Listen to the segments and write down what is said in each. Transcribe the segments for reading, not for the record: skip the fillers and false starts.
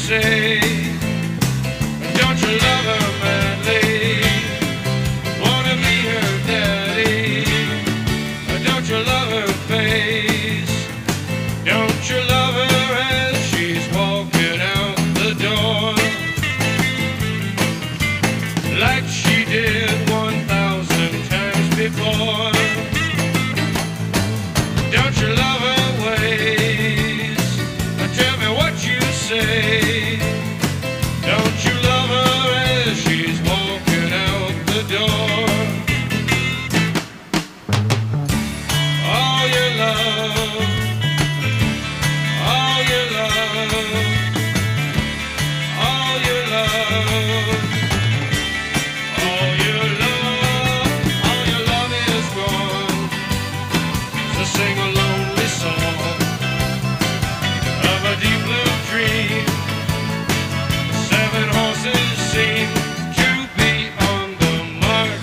say? Don't you love her madly? Wanna be her daddy? Don't you love her face? Don't you love her as she's walking out the door? Like she did 1,000 times before. Don't you love her ways? Tell me what you say. Don't you love her as she's walking out the door? All your love, all your love, all your love, all your love, all your love is gone. So sing a lonely song of a deep blue dream. 7 horses seem to be on the mark.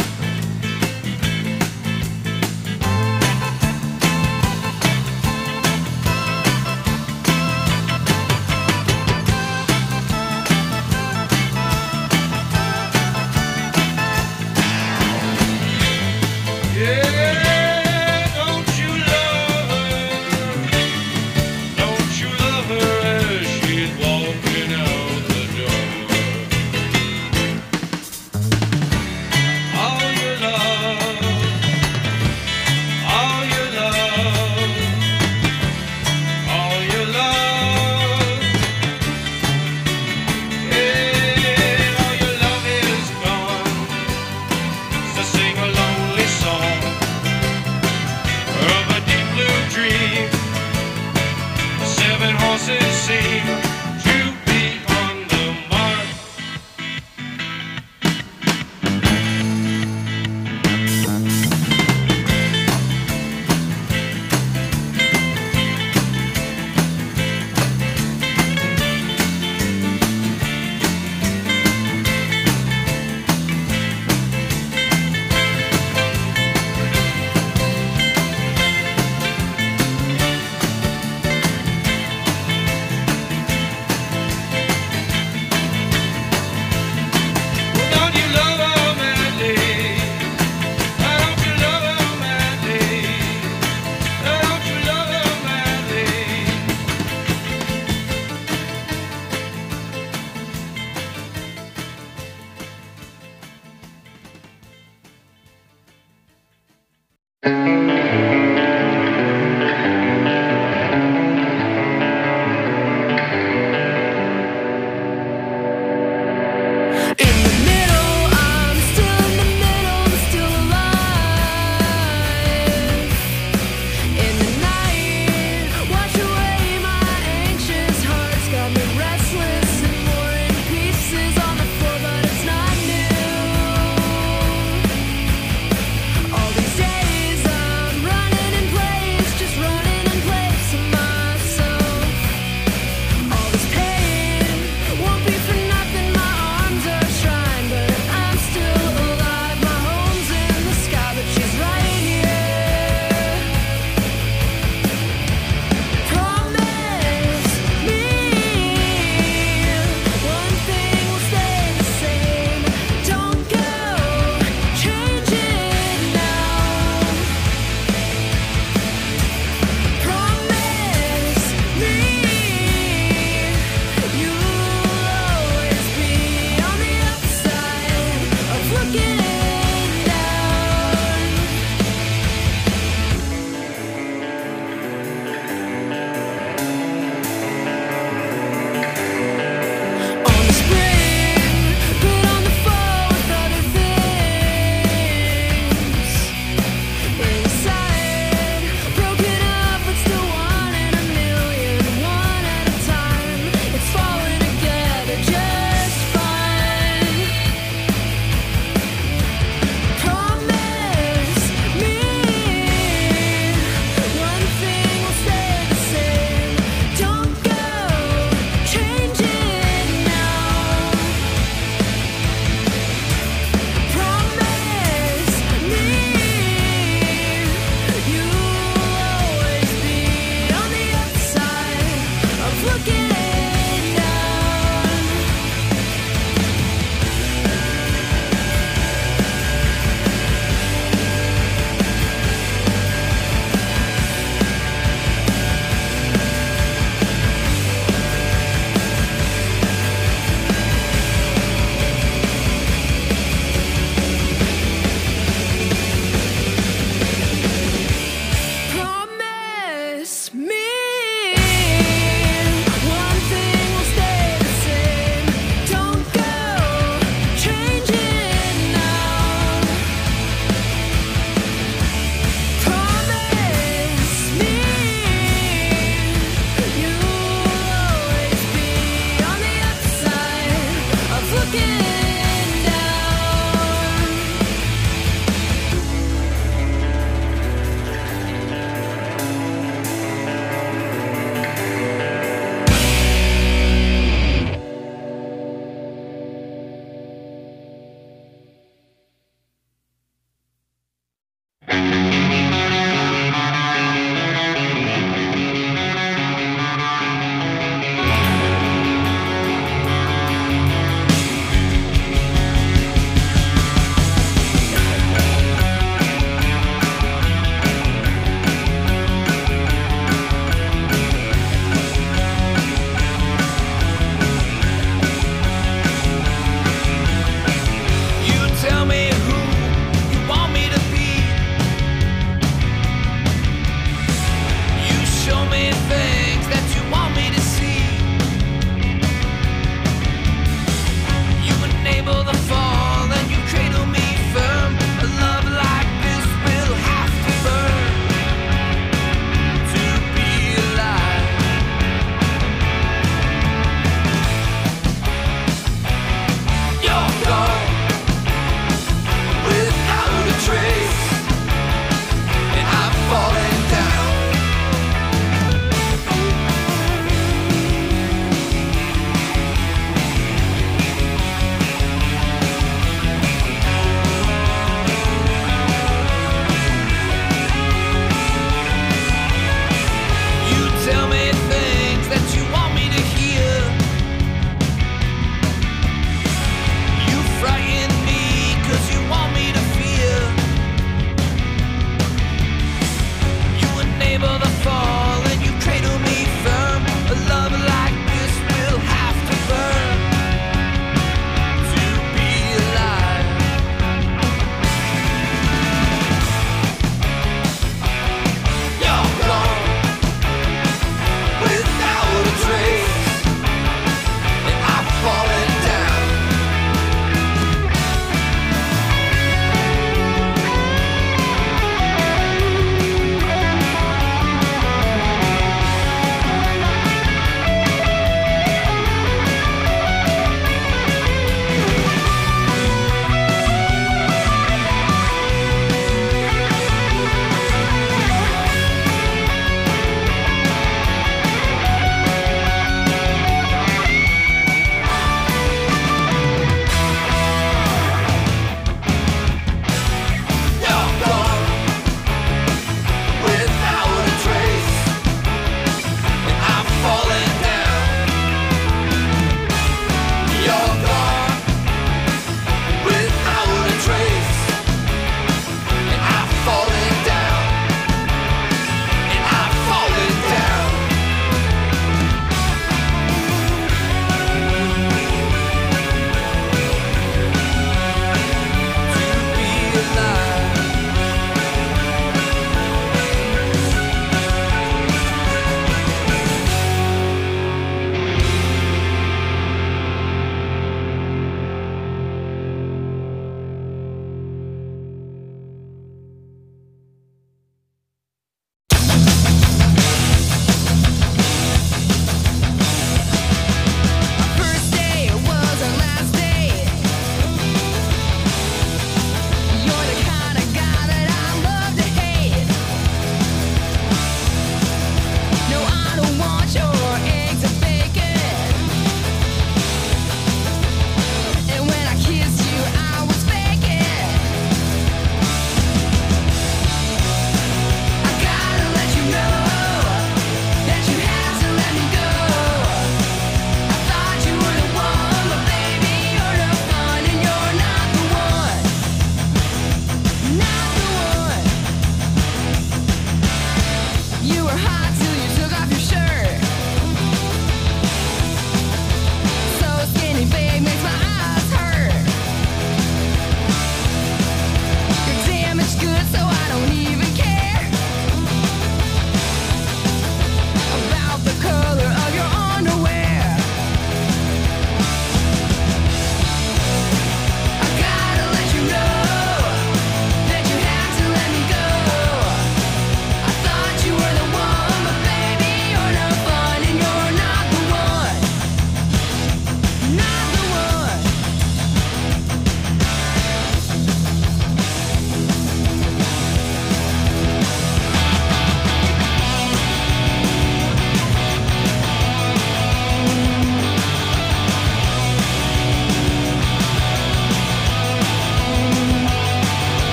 Yeah, don't you love her? Don't you love her as she's walking out the door? All your love, all your love, all your love. Yeah, all your love is gone. So sing a lonely song of a deep blue dream. 7 horses seem to be on the mark. Don't you love her madly? Don't you love her madly? Don't you love her madly? In the middle, I'm still in the middle, but still alive. In the night, wash away my anxious heart's got me restless and more in pieces on the floor, but it's not new. All these days of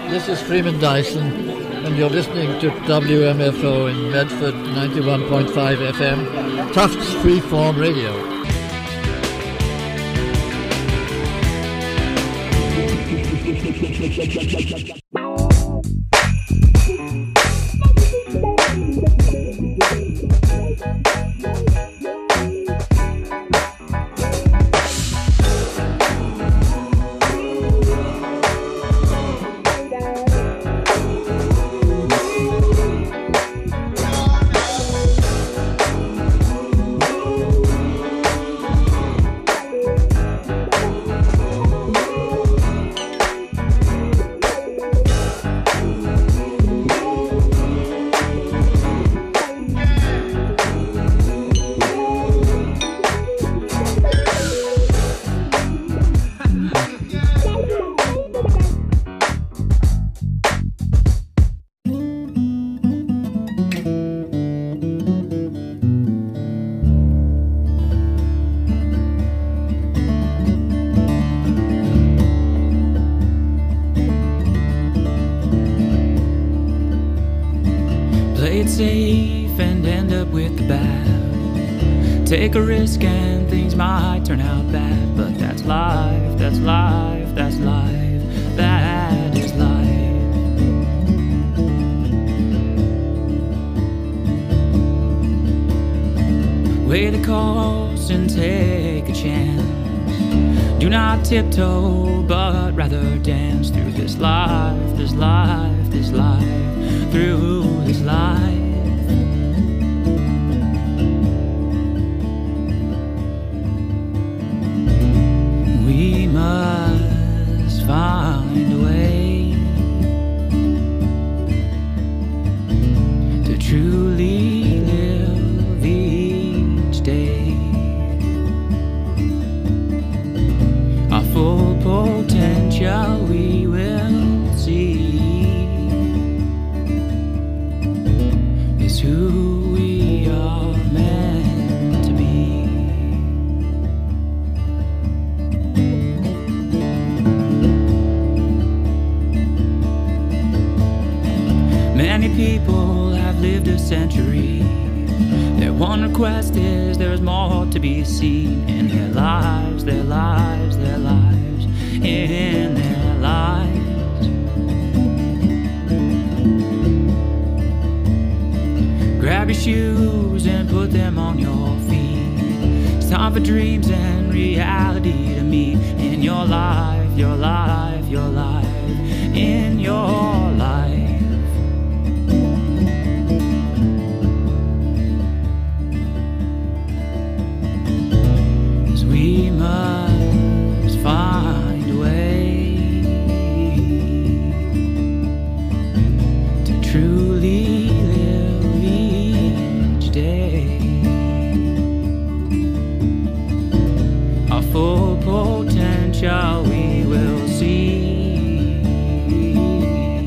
This is Freeman Dyson, and you're listening to WMFO in Medford, 91.5 FM, Tufts Freeform Radio. Safe and end up with the bad. Take a risk and things might turn out bad, but that's life, that's life, that's life, that is life. Weigh the cost and take a chance. Do not tiptoe, but rather dance through this life, this life, this life, through this life. We must find a way to truly live each day. Our full potential we will see is who we are meant to be. Many people have lived a century. Their one request is there's more to be seen in their lives, their lives, their lives, in their lives. Grab your shoes and put them on your feet. It's time for dreams and reality to meet in your life, your life, your life, in your life. 'Cause we must find a way to truly live each day. Our full potential we will see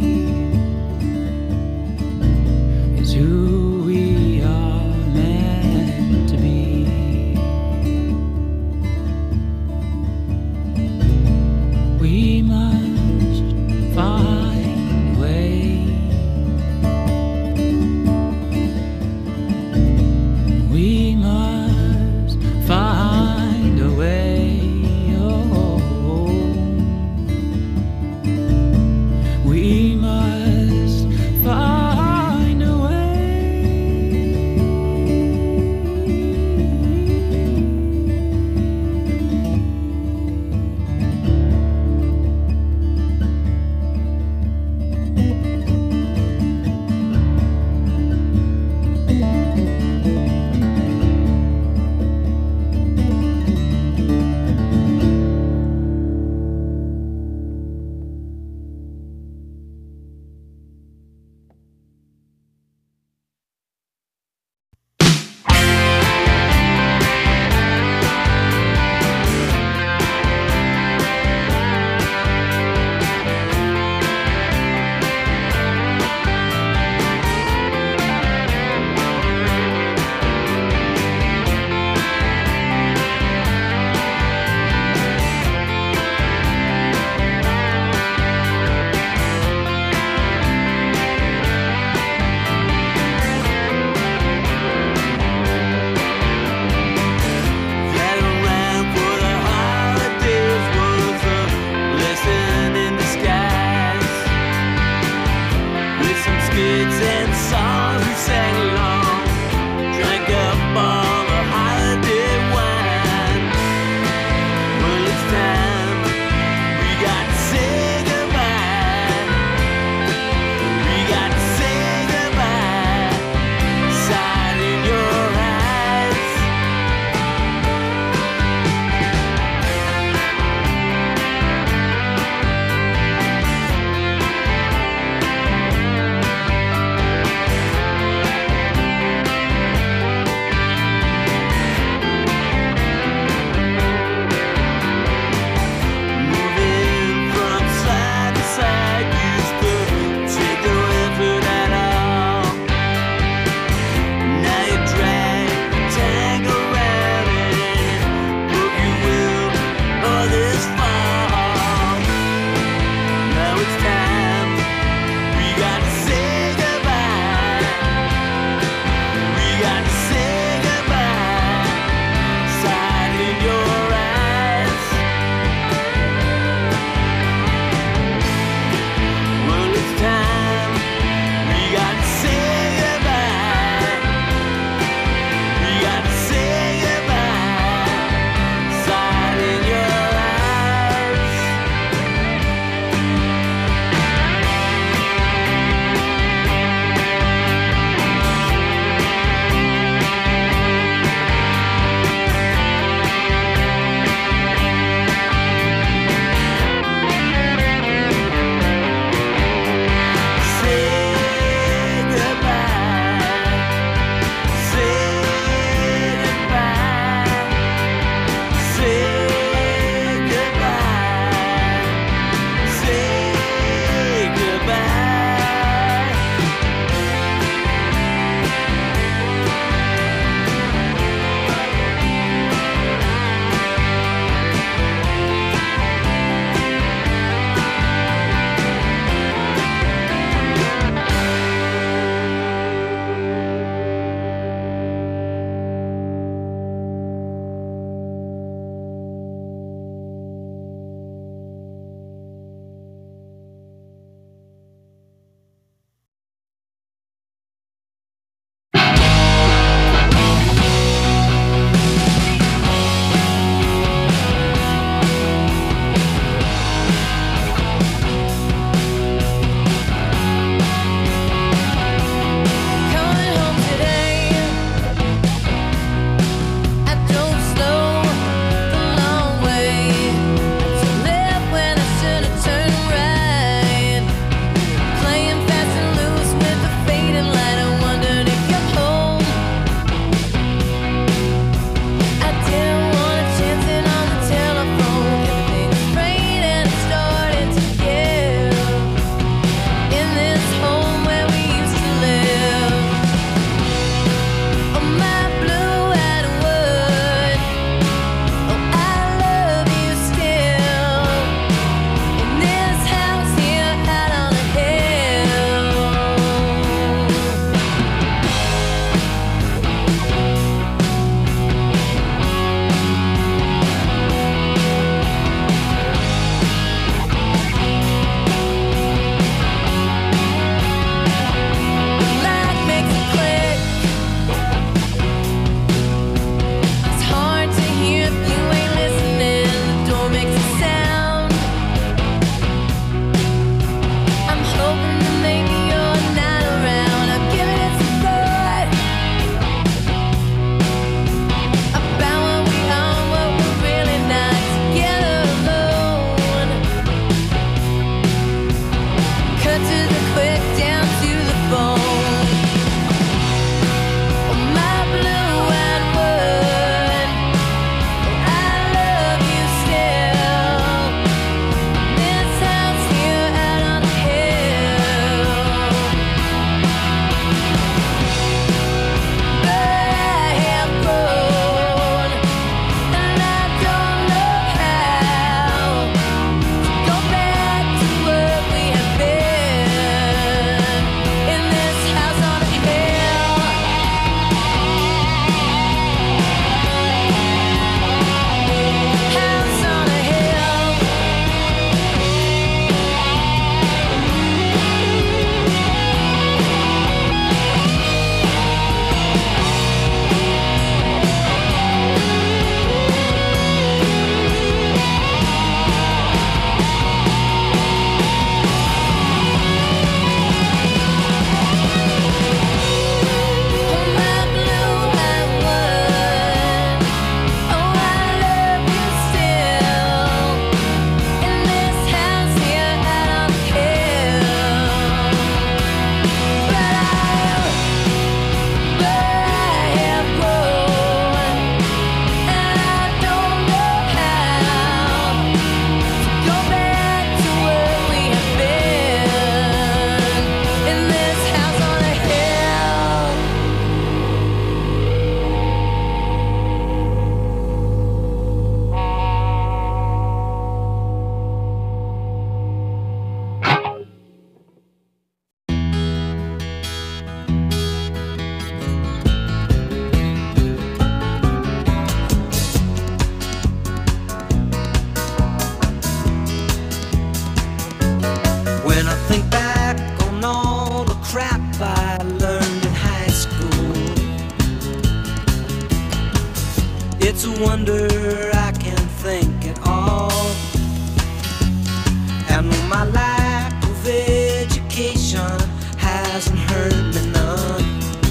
hasn't hurt me none.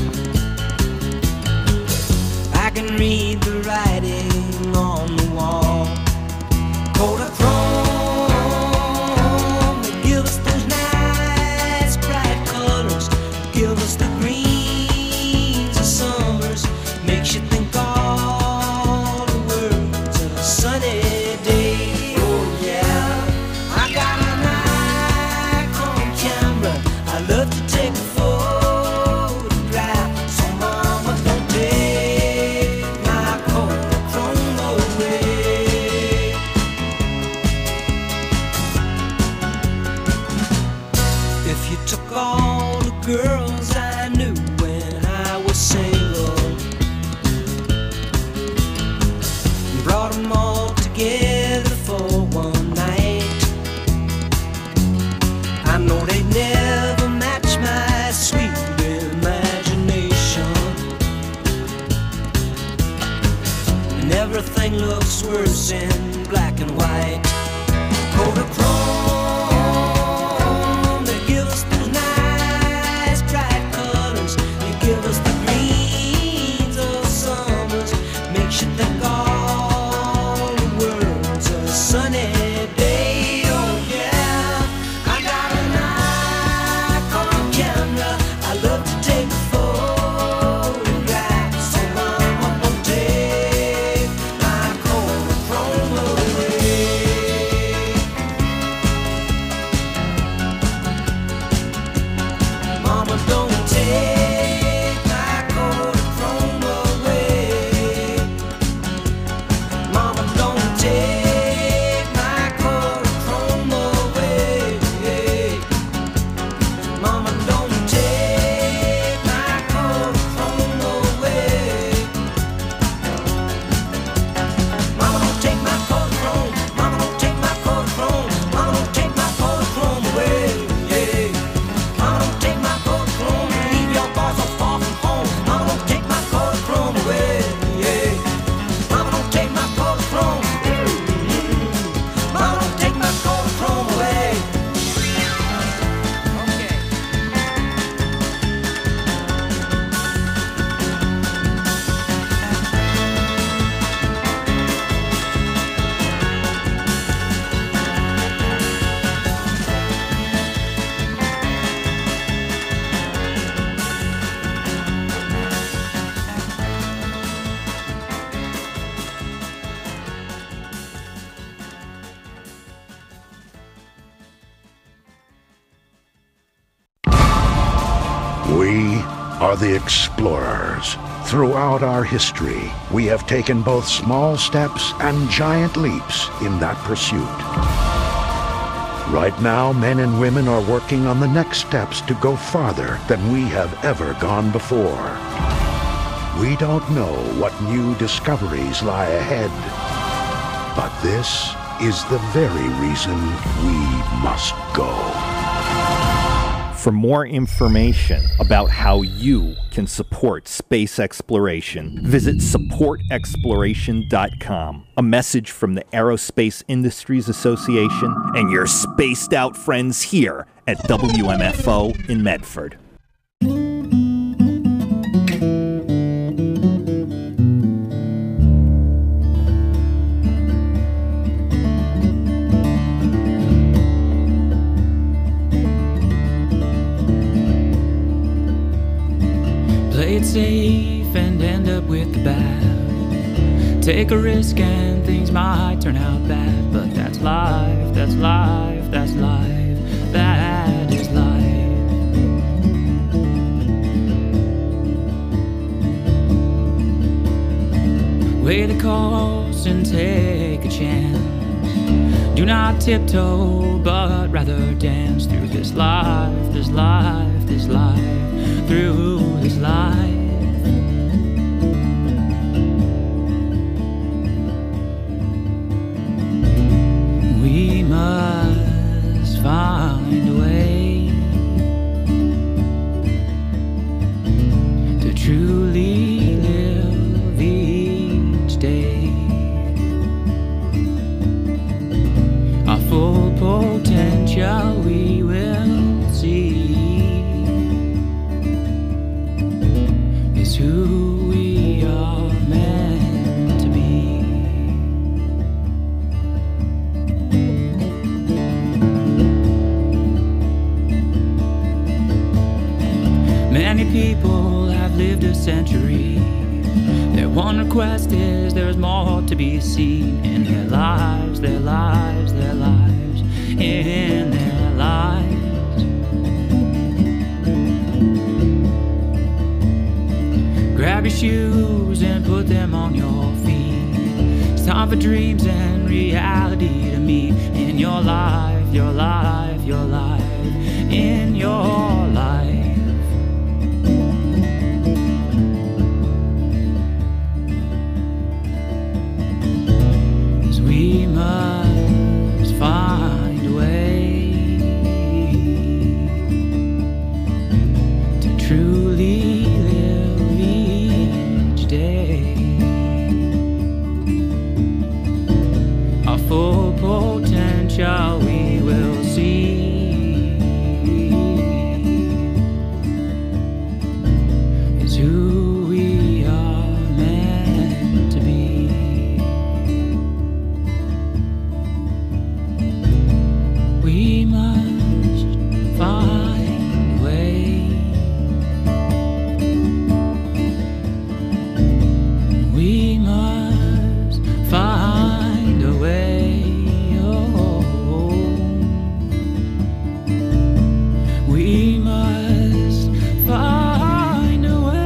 I can read the writing on the wall. Kodachrome, they give us those nice bright colors, give us the greens of summers, makes you think all the words of a sunny day. Oh yeah, I got a Nikon camera, I love to take a photograph. So mama, don't take my Kodachrome away. If you took all the girls I knew when I was single, brought them all together for one night, I know they'd never match my sweet imagination. And everything looks worse in black and white. Kodachrome, they give us those nice bright colors, they give us the greens of summers, makes you think all the words of a sunny day. Oh yeah, I got a Nikon camera, I love to take a photograph. So mama, don't take my Kodachrome away. Mama, don't take my Kodachrome away. Mama, don't take my Kodachrome away. Mama, don't take my Kodachrome away. Mama, don't take my Kodachrome. Mama, don't take my Kodachrome. Mama, don't take my Kodachrome away. Mama, don't take my Kodachrome. Leave your boy so far from home. Mama, don't take my Kodachrome away. Mama, don't take my Kodachrome. Mama, don't take my Kodachrome away. Okay. We are the explorers. Throughout our history, we have taken both small steps and giant leaps in that pursuit. Right now, men and women are working on the next steps to go farther than we have ever gone before. We don't know what new discoveries lie ahead, but this is the very reason we must go. For more information about how you can support space exploration, visit supportexploration.com. A message from the Aerospace Industries Association and your spaced out friends here at WMFO in Medford. Play it safe and end up with the bad. Take a risk and things might turn out bad, but that's life, that's life, that's life, that is life. Weigh the cost and take a chance. Do not tiptoe, but rather dance through this life, this life, this life, through this life. We must find a way to truly live each day. Our full potential we will see Many people have lived a century. Their one request is there's more to be seen in their lives, their lives, their lives, in their lives. Grab your shoes and put them on your feet. It's time for dreams and reality to meet in your life, your life, your life, in your life. 'Cause we must find a way to truly live each day. Our full potential we will see is who we are meant to be. We must find a way. We must find a way. Oh, we must find a way.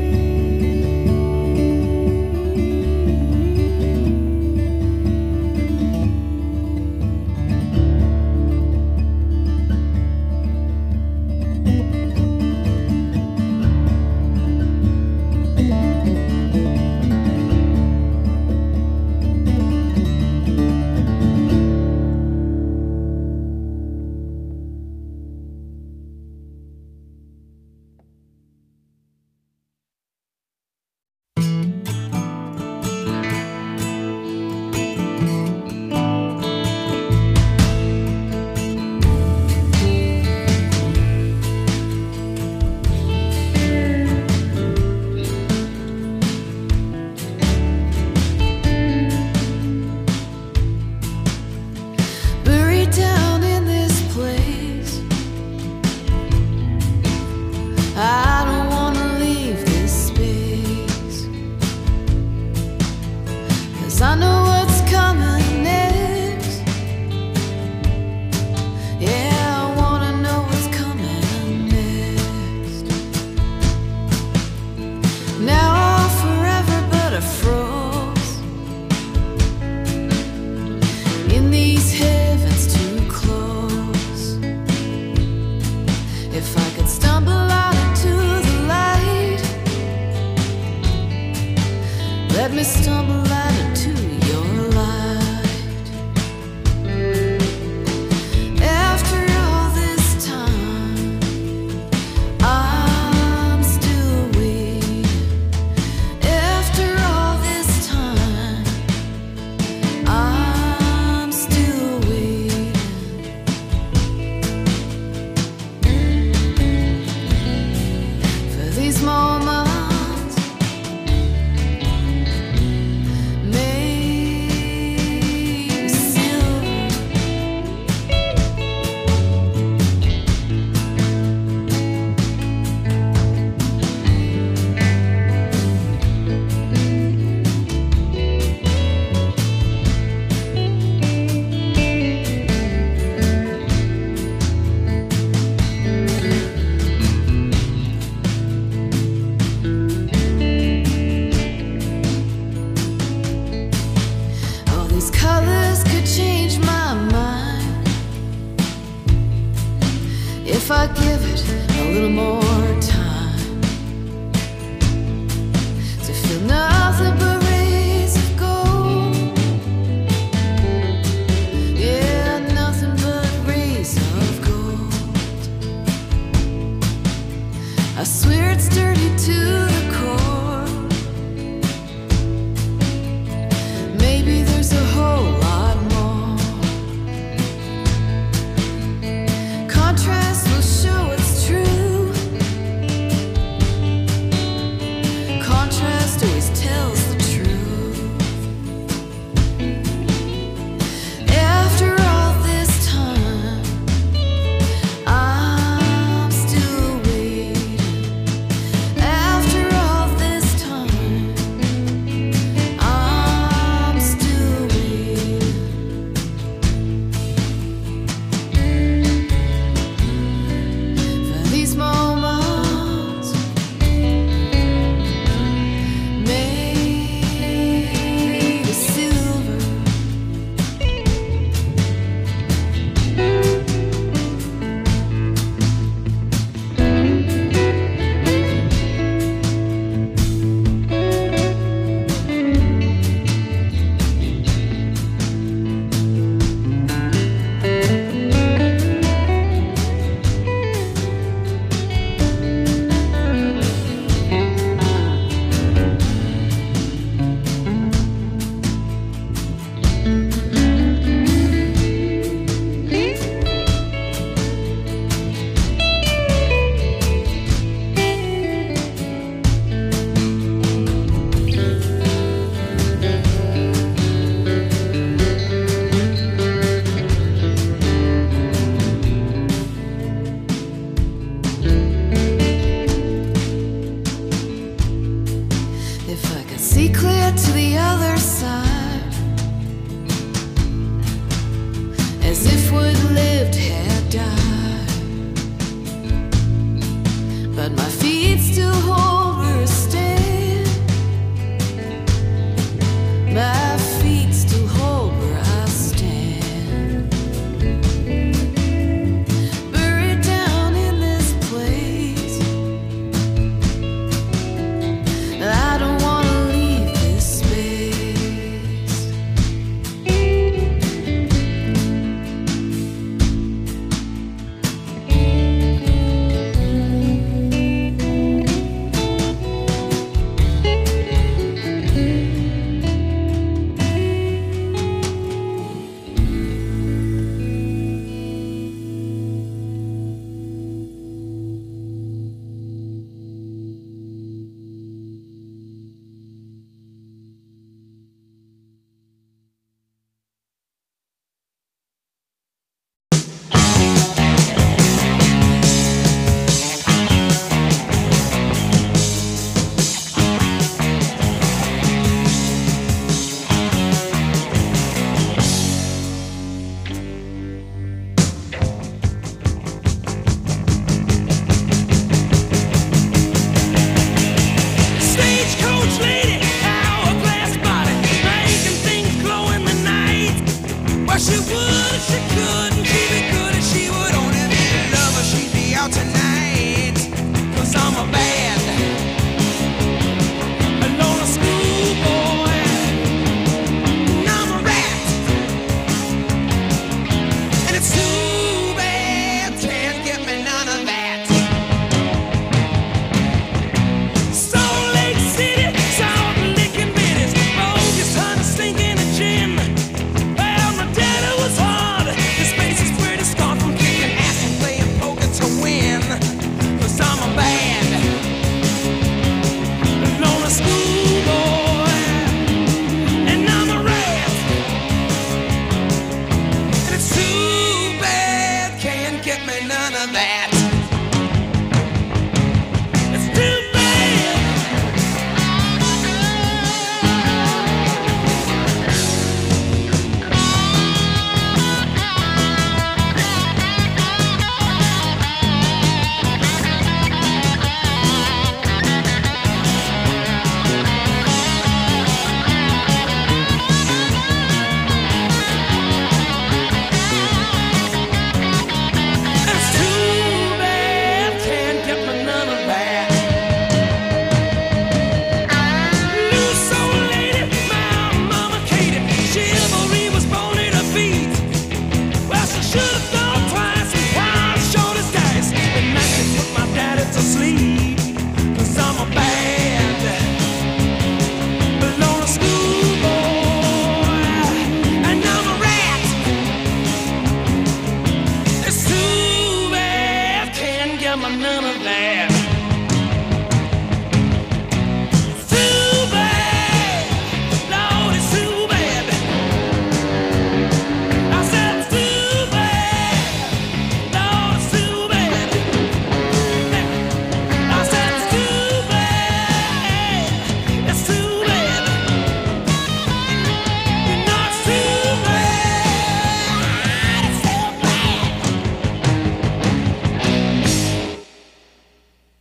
Buried down in this place, I don't wanna leave this space, 'cause I know what's coming next. Yeah, I wanna know what's coming next. Now I'll forever but I froze in these heavens too close. If I could stumble out into the light, let me stumble out into your light. After all this time, I'm still waiting. After all this time, I'm still waiting for these moments made silver. All these colors could change my mind if I give it a little more time to feel nothing but rays of gold. Yeah, nothing but rays of gold. I swear it's dirty to the core. Maybe there's a whole lot more. Contrast will show it's true. Contrast always tells the truth. After all this time, I'm still waiting. but my feet still hold where I stand. My feet still hold where I stand. Buried down in this place, I don't wanna leave this space. Stagecoach lady, hourglass body, making things glow in the night. Well, she would if she could, and she'd be good if she would only be a lover. She'd be out tonight, 'cause I'm a bad, alone a schoolboy, and I'm a rat. And it's too bad, can't get me none of that. Salt Lake City, salt licking bitties, bogus honey stinking a gin. Well, my daddy was hard. His face is pretty scarred from kicking ass and playing poker to win. 'Cause I'm a bad, loner schoolboy, and I'm a rat. And it's too bad, can't get me none of that. It's too bad. It's too bad, can't get me none of that. Loose old lady, my mama Katie, chivalry was born in her feet. Well, she should have thought twice and wild short as dice. The night she put my daddy to sleep. 'Cause I'm a bad, loner schoolboy, and I'm a rat. It's too bad, can't get me none of that. It's too bad, Lord, it's too bad. I said it's too bad, Lord, it's too bad. I said it's too bad, it's too bad. You know it's too bad, it's too bad.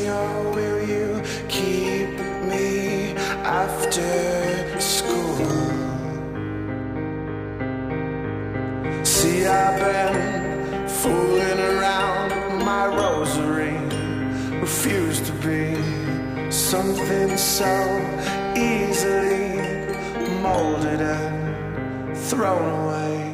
Romeo, will you keep me after school? See, I've been fooling around my rosary, refuse to be something so easily molded and thrown away.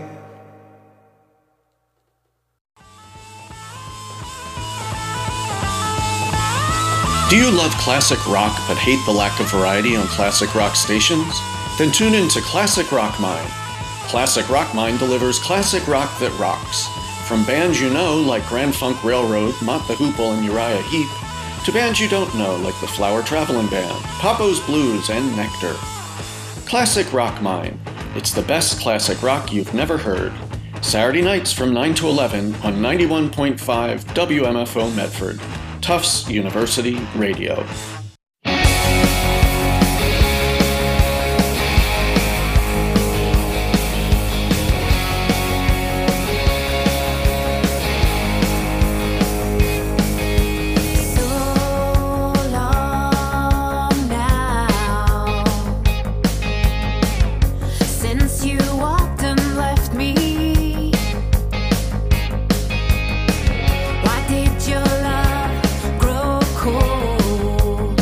Do you love classic rock but hate the lack of variety on classic rock stations? Then tune in to Classic Rock Mine. Classic Rock Mine delivers classic rock that rocks. From bands you know like Grand Funk Railroad, Mott the Hoople, and Uriah Heep, to bands you don't know like the Flower Traveling Band, Papo's Blues, and Nectar. Classic Rock Mine. It's the best classic rock you've never heard. Saturday nights from 9 to 11 on 91.5 WMFO Medford. Tufts University Radio. Why did your love grow cold?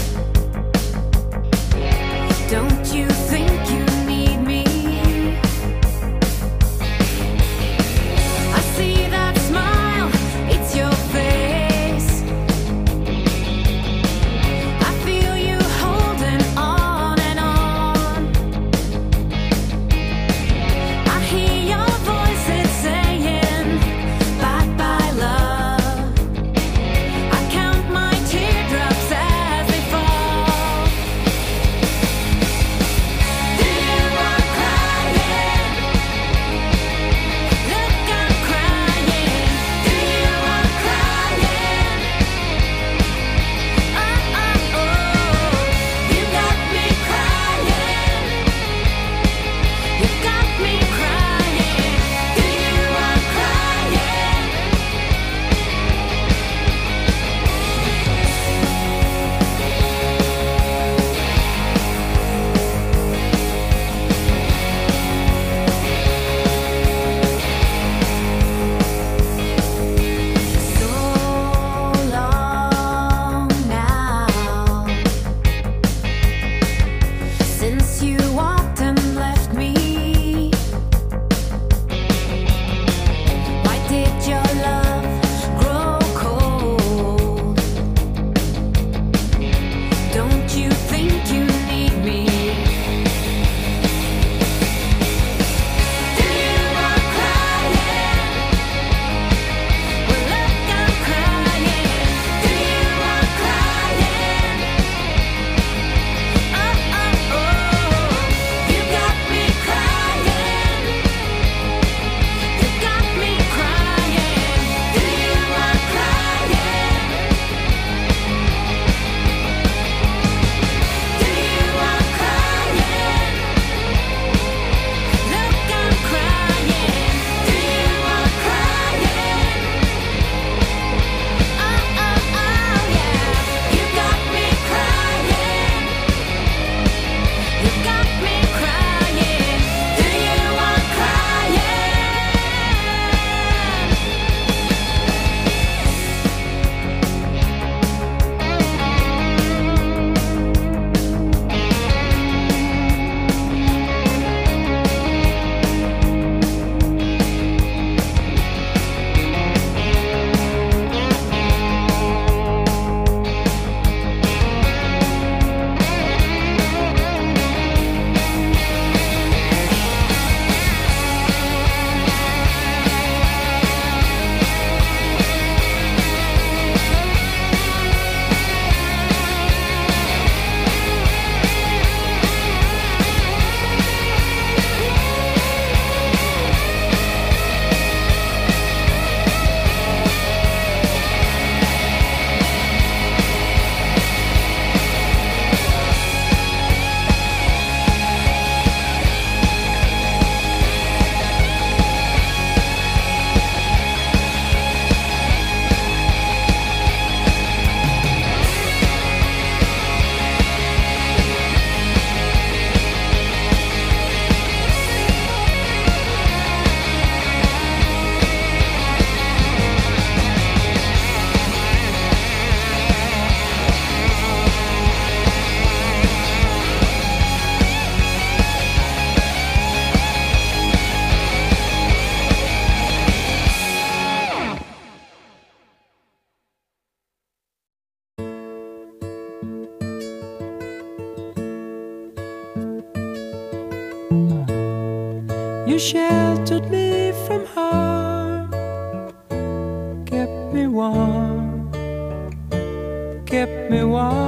You sheltered me from harm, kept me warm, kept me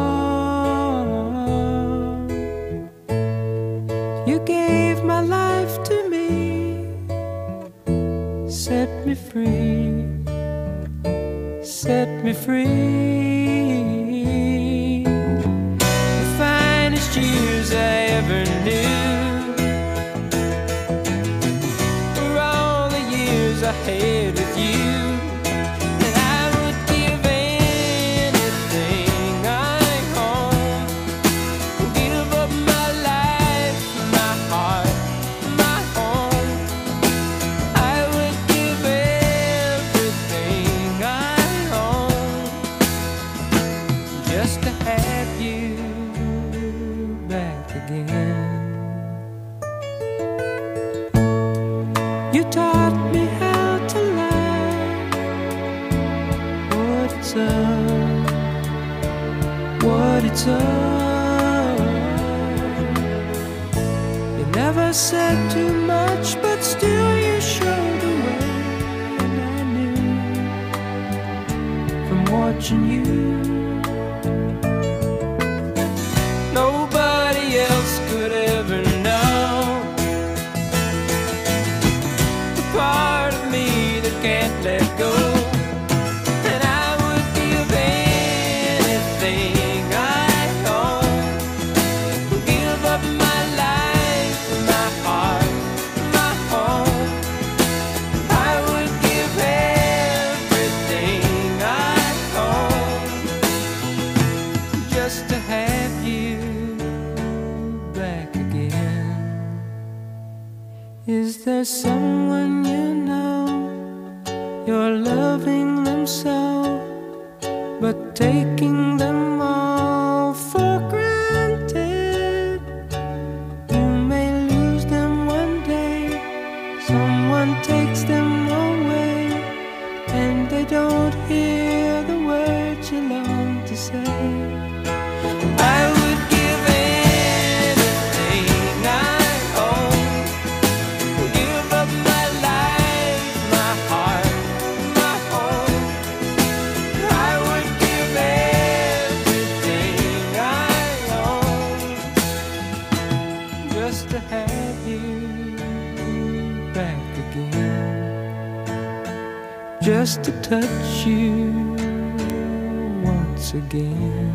warm. You gave my life to me, set me free, set me free. The finest years I ever knew were all the years I had with you. And I would give anything I own, give up my life, my heart, my home. I would give everything I own just to have you back again. You taught me how to love, what it's up, what it's up. You never said too much, but still you showed the way. And I knew from watching you, nobody else could ever know the part of me that can't let go. And I would give anything I own, give up my life, my heart, my home. I would give everything I own just to have you back again. Is there someone you know, you're loving them so, but taking them all for granted? You may lose them one day, someone takes them away, and they don't hear the words you long to say. I would give anything I own, give up my life, my heart, my home. I would give everything I own just to have you back again, just to touch you once again.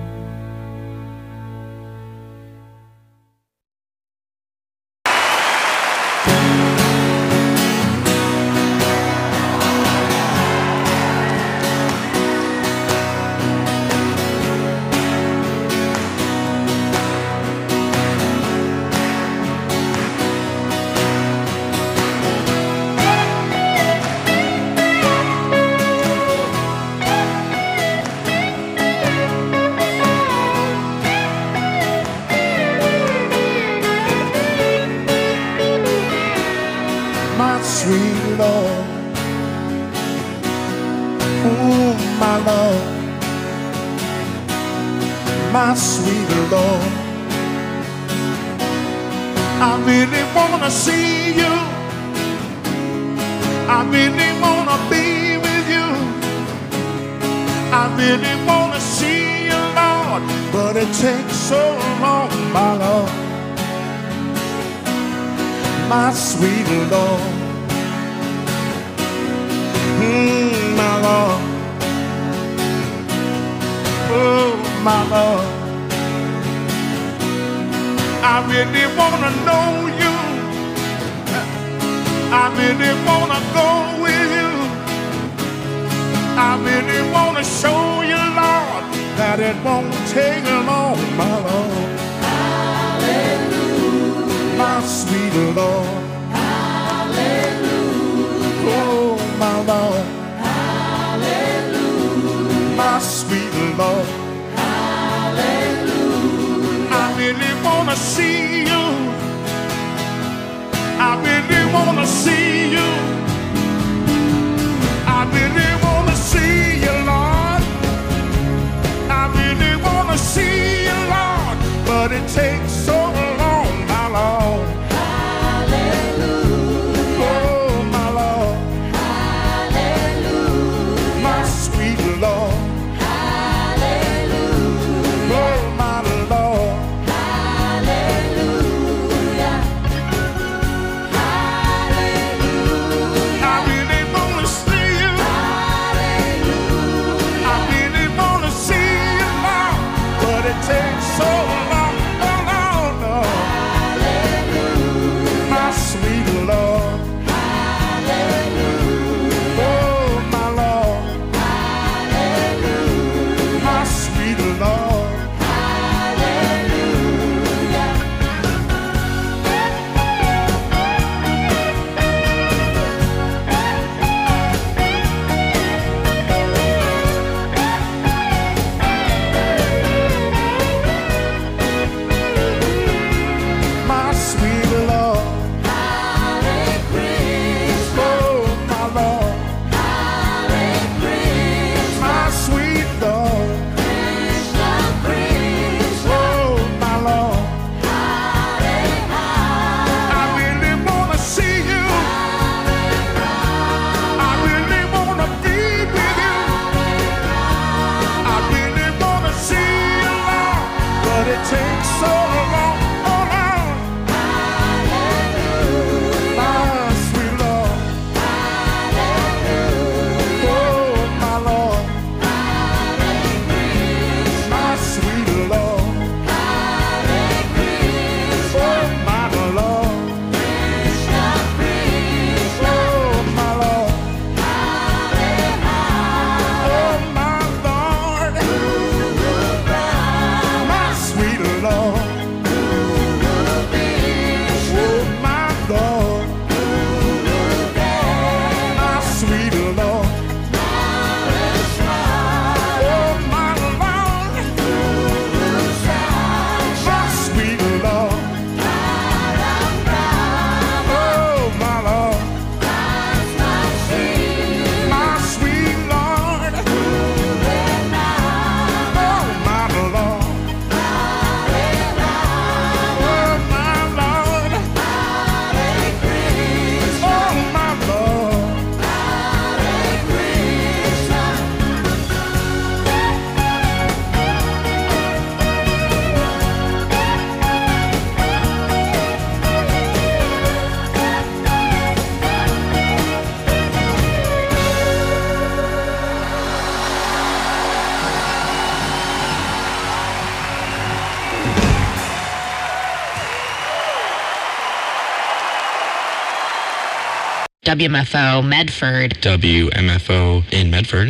My sweet Lord, oh my Lord, my sweet Lord, I really wanna see you, I really wanna be with you, I really wanna see you, Lord, but it takes so long, my Lord, my sweet Lord. My Lord, oh my Lord, I really wanna know you, I really wanna go with you, I really wanna show you, Lord, that it won't take long, my Lord. Hallelujah, my sweet Lord. Hallelujah, oh my Lord. Hallelujah, my sweet Lord. Hallelujah, I really wanna see you, I really wanna see you, I really wanna see you, Lord, I really wanna see you, Lord, but it takes so long, my Lord. Hallelujah. WMFO Medford. WMFO in Medford.